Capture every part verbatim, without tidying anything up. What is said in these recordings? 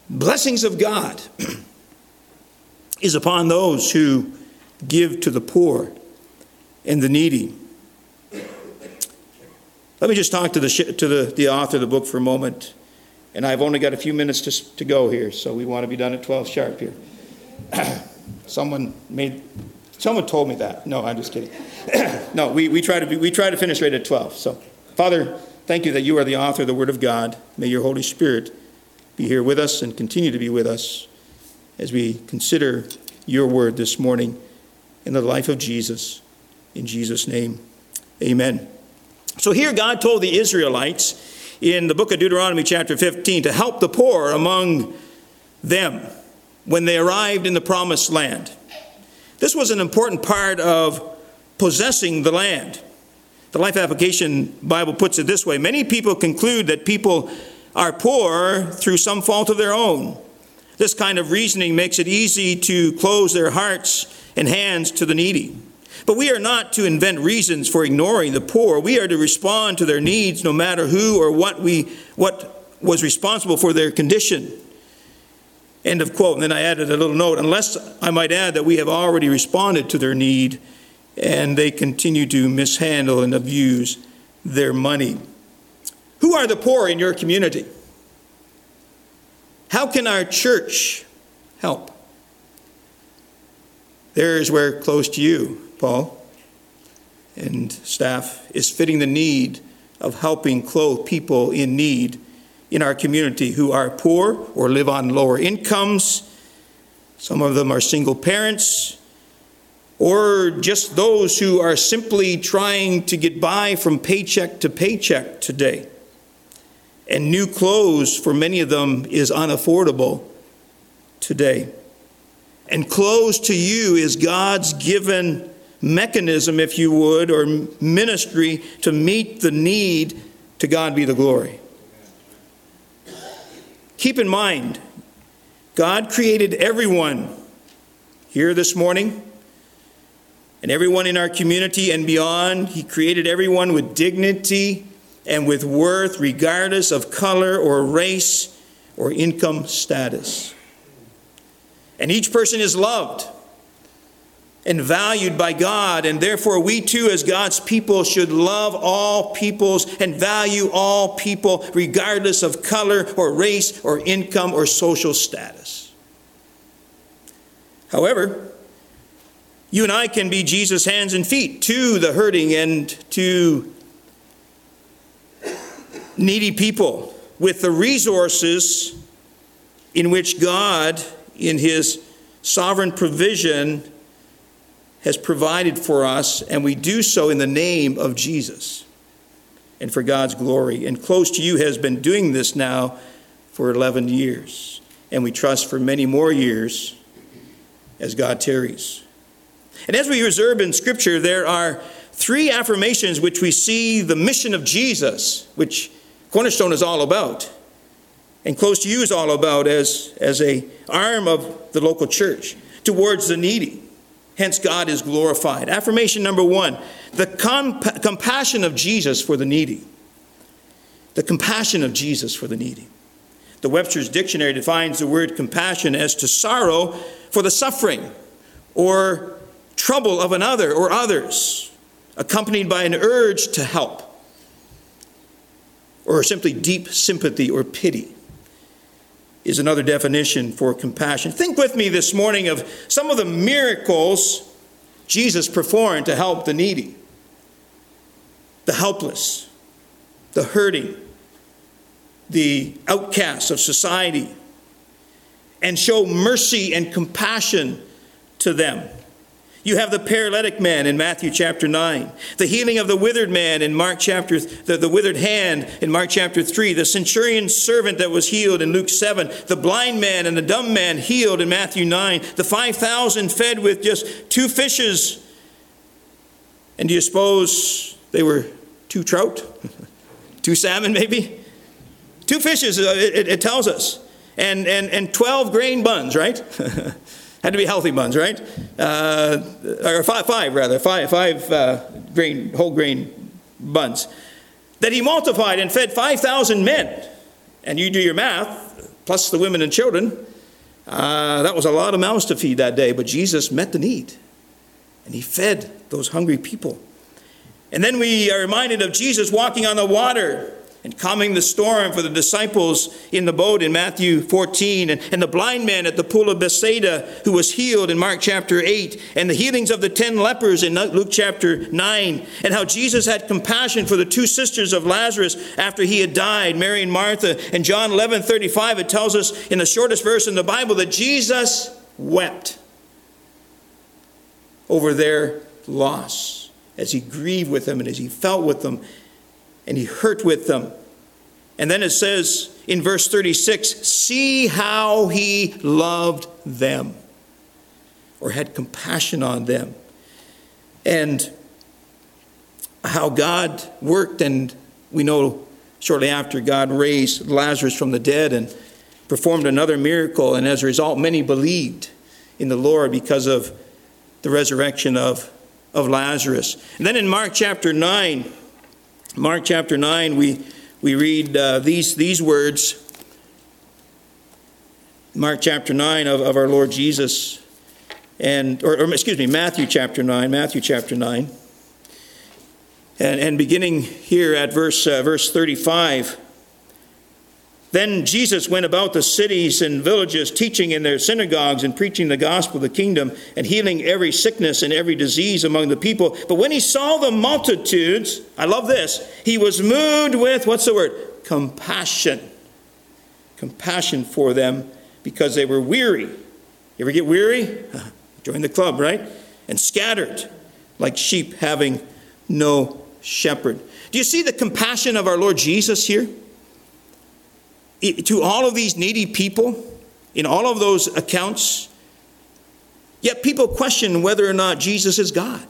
blessings of God is upon those who give to the poor and the needy. Let me just talk to the to the, the author of the book for a moment. And I've only got a few minutes to, to go here, so we want to be done at twelve sharp here. Someone made, someone told me that. No, I'm just kidding. no, we, we try to be, we try to finish right at twelve. So, Father, thank you that you are the author of the Word of God. May your Holy Spirit be here with us and continue to be with us as we consider your word this morning in the life of Jesus. In Jesus' name, amen. So here God told the Israelites in the book of Deuteronomy chapter fifteen to help the poor among them when they arrived in the promised land. This was an important part of possessing the land. The Life Application Bible puts it this way: many people conclude that people are poor through some fault of their own. This kind of reasoning makes it easy to close their hearts and hands to the needy. But we are not to invent reasons for ignoring the poor. We are to respond to their needs no matter who or what we what was responsible for their condition. End of quote. And then I added a little note, unless I might add that we have already responded to their need and they continue to mishandle and abuse their money. Who are the poor in your community? How can our church help? There's where, close to you, Paul and staff, is fitting the need of helping clothe people in need in our community who are poor or live on lower incomes. Some of them are single parents, or just those who are simply trying to get by from paycheck to paycheck today. And new clothes for many of them is unaffordable today. And clothes to you is God's given mechanism, if you would, or ministry to meet the need. To God be the glory. Keep in mind, God created everyone here this morning and everyone in our community and beyond. He created everyone with dignity and with worth, regardless of color or race or income status. And each person is loved and valued by God, and therefore we too as God's people should love all peoples and value all people regardless of color or race or income or social status. However, you and I can be Jesus' hands and feet to the hurting and to needy people with the resources in which God, in his sovereign provision, has provided for us, and we do so in the name of Jesus and for God's glory. And Close to You has been doing this now for eleven years, and we trust for many more years as God tarries. And as we observe in Scripture, there are three affirmations which we see the mission of Jesus, which Cornerstone is all about, and Close to You is all about as, as a arm of the local church towards the needy. Hence, God is glorified. Affirmation number one, the comp- compassion of Jesus for the needy. The compassion of Jesus for the needy. The Webster's Dictionary defines the word compassion as to sorrow for the suffering or trouble of another or others, accompanied by an urge to help, or simply deep sympathy or pity is another definition for compassion. Think with me this morning of some of the miracles Jesus performed to help the needy, the helpless, the hurting, the outcasts of society, and show mercy and compassion to them. You have the paralytic man in Matthew chapter nine, the healing of the withered man in Mark chapter, the, the withered hand in Mark chapter three, the centurion's servant that was healed in Luke seven, the blind man and the dumb man healed in Matthew nine, the five thousand fed with just two fishes. And do you suppose they were two trout? Two salmon maybe? Two fishes, it, it, it tells us. And, and, and twelve grain buns, right? Had to be healthy buns, right? Uh, or five, five rather, five, five uh, grain, whole grain buns. That he multiplied and fed five thousand men. And you do your math, plus the women and children. Uh, that was a lot of mouths to feed that day, but Jesus met the need, and he fed those hungry people. And then we are reminded of Jesus walking on the water and calming the storm for the disciples in the boat in Matthew fourteen, and, and the blind man at the pool of Bethsaida who was healed in Mark chapter eight, and the healings of the ten lepers in Luke chapter nine, and how Jesus had compassion for the two sisters of Lazarus after he had died, Mary and Martha. In John eleven thirty-five, it tells us in the shortest verse in the Bible that Jesus wept over their loss as he grieved with them and as he felt with them and he hurt with them. And then it says in verse thirty-six, see how he loved them, or had compassion on them. And how God worked, and we know shortly after God raised Lazarus from the dead and performed another miracle. And as a result, many believed in the Lord because of the resurrection of, of Lazarus. And then in Mark chapter nine, Mark chapter nine, we, we read uh, these, these words. Mark chapter nine of, of our Lord Jesus, and or, or excuse me, Matthew chapter nine, Matthew chapter nine. And, and beginning here at verse, uh, verse thirty-five. Then Jesus went about the cities and villages, teaching in their synagogues and preaching the gospel of the kingdom and healing every sickness and every disease among the people. But when he saw the multitudes, I love this, he was moved with, what's the word? Compassion. Compassion for them because they were weary. You ever get weary? Join the club, right? And scattered like sheep having no shepherd. Do you see the compassion of our Lord Jesus here? To all of these needy people, in all of those accounts, yet people question whether or not Jesus is God.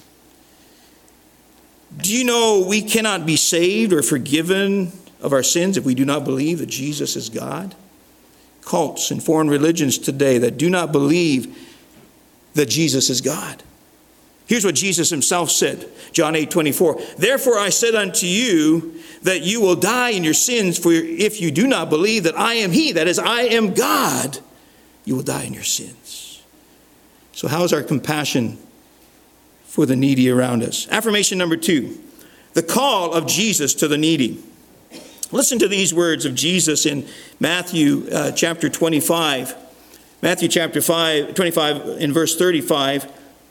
Do you know we cannot be saved or forgiven of our sins if we do not believe that Jesus is God? Cults and foreign religions today that do not believe that Jesus is God. Here's what Jesus himself said, John eight twenty-four. Therefore I said unto you that you will die in your sins, for if you do not believe that I am he, that is, I am God, you will die in your sins. So how is our compassion for the needy around us? Affirmation number two, the call of Jesus to the needy. Listen to these words of Jesus in Matthew uh, chapter twenty-five. Matthew chapter five, twenty-five in verse thirty-five.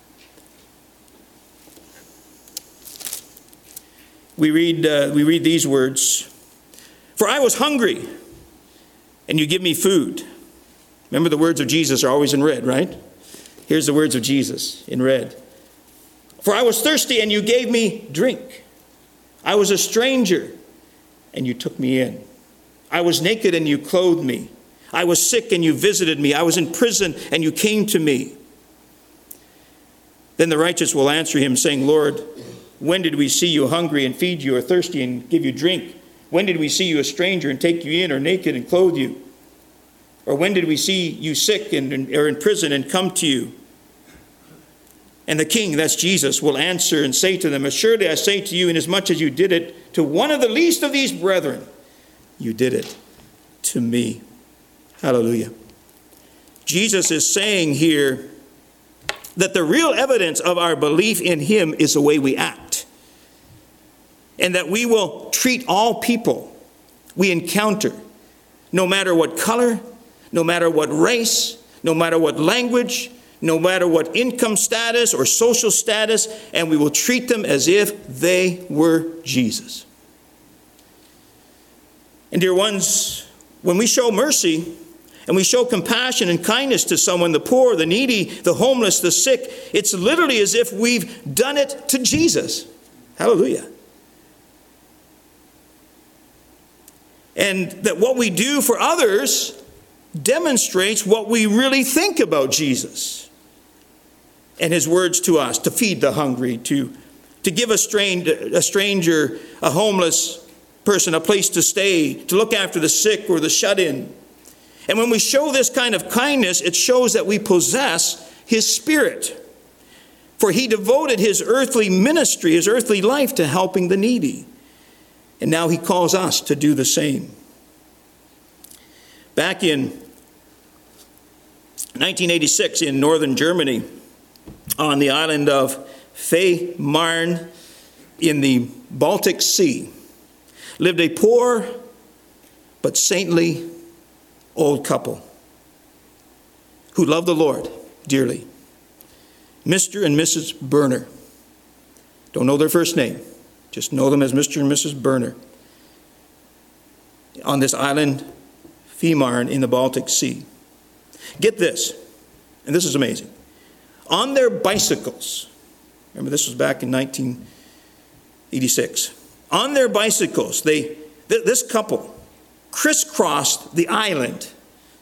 We read, uh, we read these words. For I was hungry, and you give me food. Remember, the words of Jesus are always in red, right? Here's the words of Jesus in red. For I was thirsty, and you gave me drink. I was a stranger, and you took me in. I was naked, and you clothed me. I was sick, and you visited me. I was in prison, and you came to me. Then the righteous will answer him, saying, Lord, when did we see you hungry and feed you, or thirsty and give you drink? When did we see you a stranger and take you in, or naked and clothe you? Or when did we see you sick and or in prison and come to you? And the king, that's Jesus, will answer and say to them, assuredly I say to you, inasmuch as you did it to one of the least of these brethren, you did it to me. Hallelujah. Jesus is saying here that the real evidence of our belief in him is the way we act. And that we will treat all people we encounter, no matter what color, no matter what race, no matter what language, no matter what income status or social status, and we will treat them as if they were Jesus. And dear ones, when we show mercy and we show compassion and kindness to someone, the poor, the needy, the homeless, the sick, it's literally as if we've done it to Jesus. Hallelujah. And that what we do for others demonstrates what we really think about Jesus and his words to us, to feed the hungry, to, to give a, strained, a stranger, a homeless person, a place to stay, to look after the sick or the shut-in. And when we show this kind of kindness, it shows that we possess his spirit. For he devoted his earthly ministry, his earthly life, to helping the needy. And now he calls us to do the same. Back in nineteen eighty-six in northern Germany, on the island of Fehmarn in the Baltic Sea, lived a poor but saintly old couple who loved the Lord dearly. Mister and Missus Berner. Don't know their first name. Just know them as Mister and Missus Berner. On this island, Fehmarn in the Baltic Sea. Get this, and this is amazing. On their bicycles, remember this was back in nineteen eighty-six. On their bicycles, they th- this couple crisscrossed the island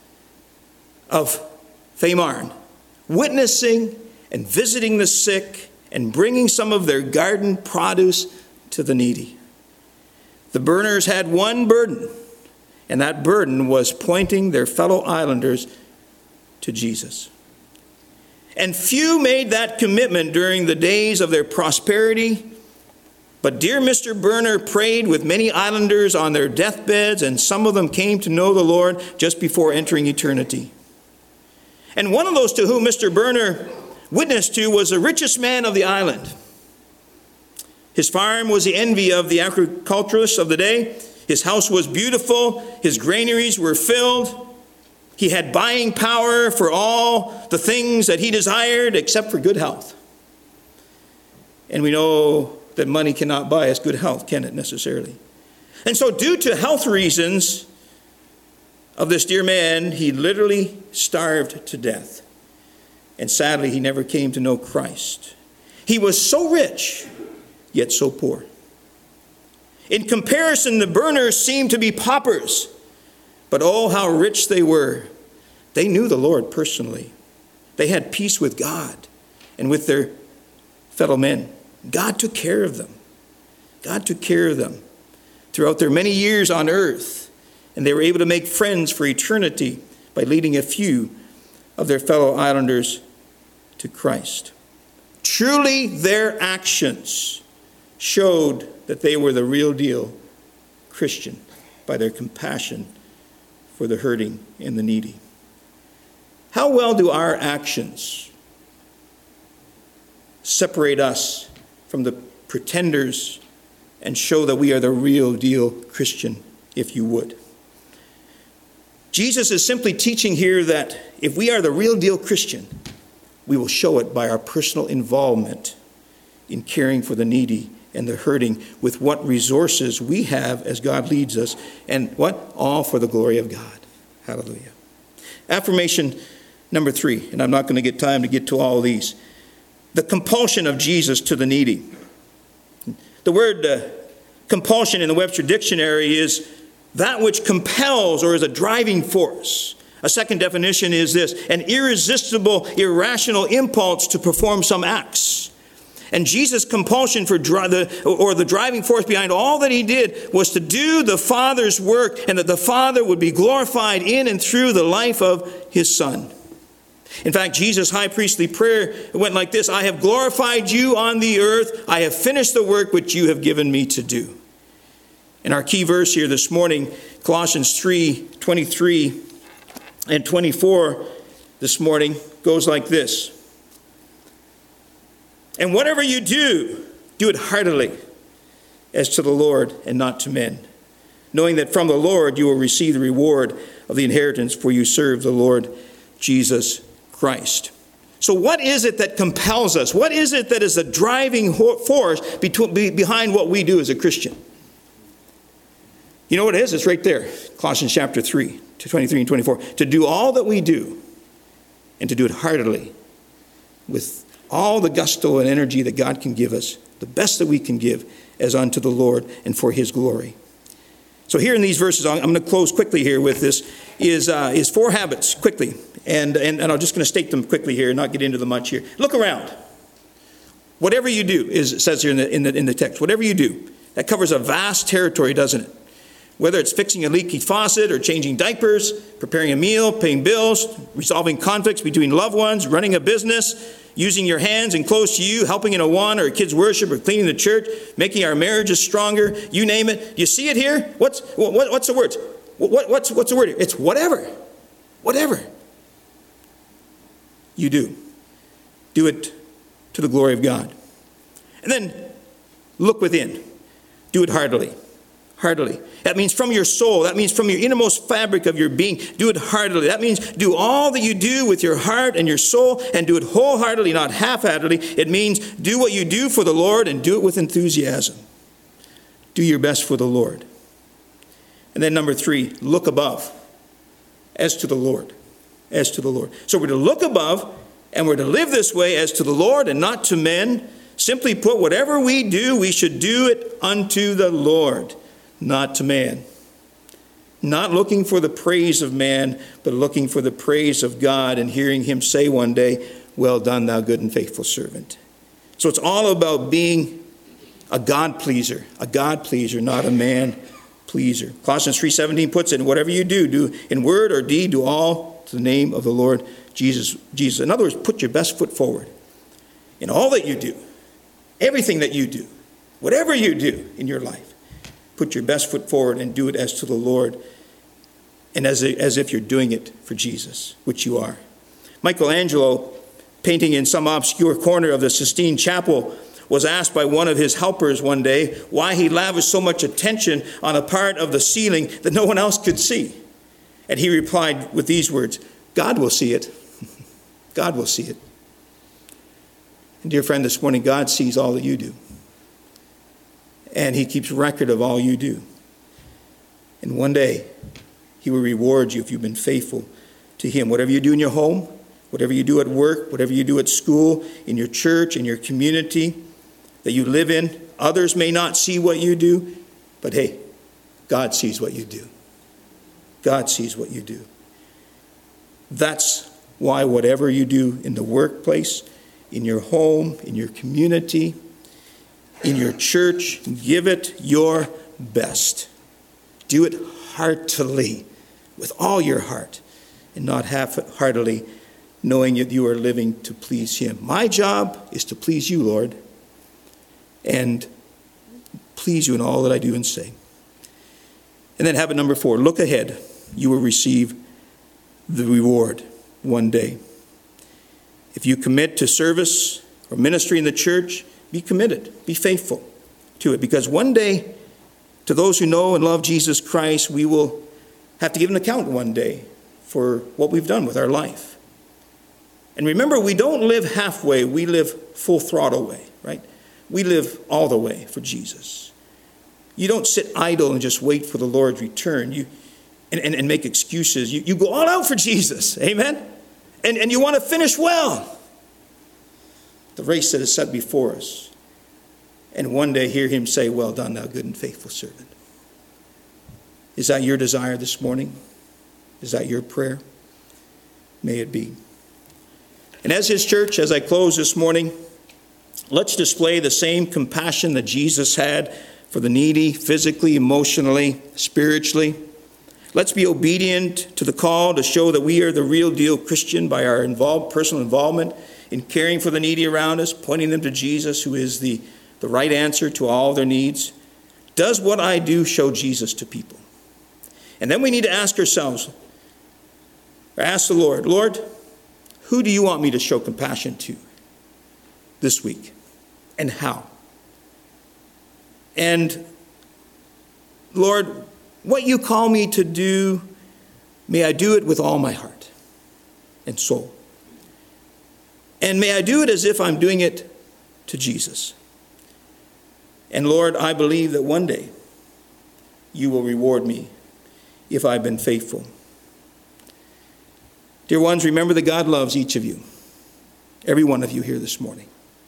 of Fehmarn, witnessing and visiting the sick and bringing some of their garden produce to the needy. The Berners had one burden, and that burden was pointing their fellow islanders to Jesus. And few made that commitment during the days of their prosperity. But dear Mister Berner prayed with many islanders on their deathbeds, and some of them came to know the Lord just before entering eternity. And one of those to whom Mister Berner witnessed to was the richest man of the island. His farm was the envy of the agriculturists of the day. His house was beautiful. His granaries were filled. He had buying power for all the things that he desired except for good health. And we know that money cannot buy us good health, can it necessarily? And so due to health reasons of this dear man, he literally starved to death. And sadly, he never came to know Christ. He was so rich, yet so poor. In comparison, the Berners seemed to be paupers. But oh, how rich they were. They knew the Lord personally. They had peace with God and with their fellow men. God took care of them. God took care of them throughout their many years on earth. And they were able to make friends for eternity by leading a few of their fellow islanders to Christ. Truly, their actions showed that they were the real deal Christian by their compassion for the hurting and the needy. How well do our actions separate us from the pretenders and show that we are the real deal Christian, if you would? Jesus is simply teaching here that if we are the real deal Christian, we will show it by our personal involvement in caring for the needy and the hurting with what resources we have as God leads us, and what? All for the glory of God. Hallelujah. Affirmation number three, and I'm not going to get time to get to all of these. The compulsion of Jesus to the needy. The word uh, compulsion in the Webster Dictionary is that which compels or is a driving force. A second definition is this: an irresistible, irrational impulse to perform some acts. And Jesus' compulsion for dri- the, or the driving force behind all that he did was to do the Father's work, and that the Father would be glorified in and through the life of his Son. In fact, Jesus' high priestly prayer went like this: I have glorified you on the earth. I have finished the work which you have given me to do. And our key verse here this morning, Colossians three, twenty-three and twenty-four this morning, goes like this. And whatever you do, do it heartily, as to the Lord and not to men, knowing that from the Lord you will receive the reward of the inheritance, for you serve the Lord Jesus Christ. So what is it that compels us? What is it that is the driving force behind what we do as a Christian? You know what it is? It's right there. Colossians chapter three, twenty-three and twenty-four. To do all that we do, and to do it heartily, with all the gusto and energy that God can give us, the best that we can give, as unto the Lord and for his glory. So here in these verses, I'm going to close quickly here with this, is uh, is four habits, quickly. And, and, and I'm just going to state them quickly here and not get into them much here. Look around. Whatever you do, is, it says here in the, in, the, in the text, whatever you do, that covers a vast territory, doesn't it? Whether it's fixing a leaky faucet or changing diapers, preparing a meal, paying bills, resolving conflicts between loved ones, running a business, using your hands and close to you, helping in a Awana or a kids' worship or cleaning the church, making our marriages stronger, you name it. You see it here? What's, what, what's the words? What, what's, what's the word? It's whatever. Whatever you do, do it to the glory of God. And then look within. Do it heartily. Heartily. That means from your soul. That means from your innermost fabric of your being. Do it heartily. That means do all that you do with your heart and your soul, and do it wholeheartedly, not half-heartedly. It means do what you do for the Lord and do it with enthusiasm. Do your best for the Lord. And then number three, look above as to the Lord. As to the Lord. So we're to look above, and we're to live this way as to the Lord and not to men. Simply put, whatever we do, we should do it unto the Lord, not to man. Not looking for the praise of man, but looking for the praise of God and hearing him say one day, well done, thou good and faithful servant. So it's all about being a God pleaser, a God pleaser, not a man pleaser. Colossians three seventeen puts it, whatever you do, do in word or deed, do all to the name of the Lord Jesus. Jesus. In other words, put your best foot forward in all that you do, everything that you do, whatever you do in your life. Put your best foot forward and do it as to the Lord, and as, a, as if you're doing it for Jesus, which you are. Michelangelo, painting in some obscure corner of the Sistine Chapel, was asked by one of his helpers one day why he lavished so much attention on a part of the ceiling that no one else could see. And he replied with these words, God will see it. God will see it. And dear friend, this morning, God sees all that you do. And he keeps record of all you do. And one day, he will reward you if you've been faithful to him. Whatever you do in your home, whatever you do at work, whatever you do at school, in your church, in your community that you live in, others may not see what you do, but hey, God sees what you do. God sees what you do. That's why whatever you do in the workplace, in your home, in your community, in your church, give it your best. Do it heartily, with all your heart, and not half-heartedly, knowing that you are living to please him. My job is to please you, Lord, and please you in all that I do and say. And then habit number four, look ahead. You will receive the reward one day. If you commit to service or ministry in the church, be committed, be faithful to it, because one day, to those who know and love Jesus Christ, we will have to give an account one day for what we've done with our life. And remember, we don't live halfway, we live full throttle way, right? We live all the way for Jesus. You don't sit idle and just wait for the Lord's return. You and, and, and make excuses. You, you go all out for Jesus, amen? And, and you want to finish well. The race that is set before us. And one day hear him say, well done, thou good and faithful servant. Is that your desire this morning? Is that your prayer? May it be. And as his church, as I close this morning, let's display the same compassion that Jesus had for the needy, physically, emotionally, spiritually. Let's be obedient to the call to show that we are the real deal Christian by our involved, personal involvement in caring for the needy around us, pointing them to Jesus, who is the, the right answer to all their needs. Does what I do show Jesus to people? And then we need to ask ourselves, or ask the Lord, Lord, who do you want me to show compassion to this week? And how? And Lord, what you call me to do, may I do it with all my heart and soul. And may I do it as if I'm doing it to Jesus. And Lord, I believe that one day you will reward me if I've been faithful. Dear ones, remember that God loves each of you, every one of you here this morning.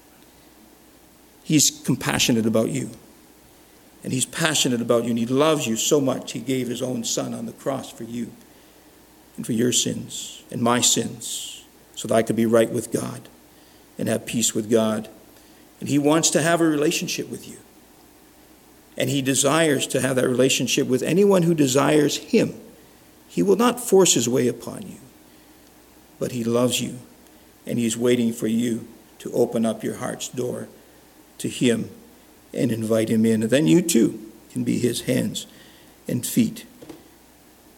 He's compassionate about you. And he's passionate about you, and he loves you so much, he gave his own son on the cross for you and for your sins and my sins, so that I could be right with God and have peace with God. And he wants to have a relationship with you. And he desires to have that relationship with anyone who desires him. He will not force his way upon you, but he loves you, and he's waiting for you to open up your heart's door to him and invite him in. And then you too can be his hands and feet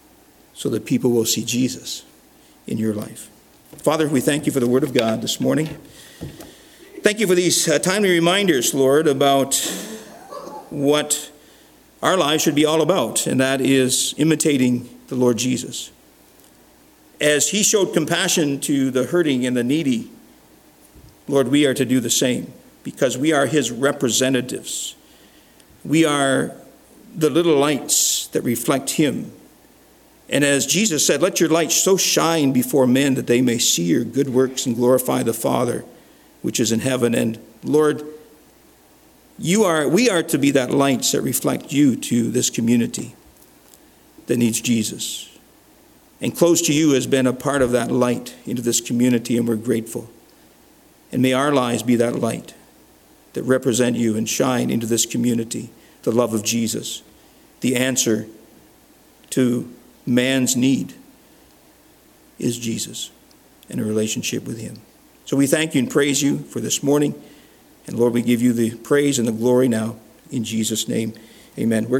so that people will see Jesus in your life. Father, we thank you for the word of God this morning. Thank you for these uh, timely reminders, Lord, about what our lives should be all about, and that is imitating the Lord Jesus. As he showed compassion to the hurting and the needy, Lord, we are to do the same, because we are his representatives. We are the little lights that reflect him. And as Jesus said, let your light so shine before men that they may see your good works and glorify the Father which is in heaven. And Lord, you are, we are to be that lights that reflect you to this community that needs Jesus. And Close to You has been a part of that light into this community, and we're grateful. And may our lives be that light that represent you and shine into this community, the love of Jesus, the answer to man's need is Jesus and a relationship with him. So we thank you and praise you for this morning. And Lord, we give you the praise and the glory now in Jesus' name. Amen. We're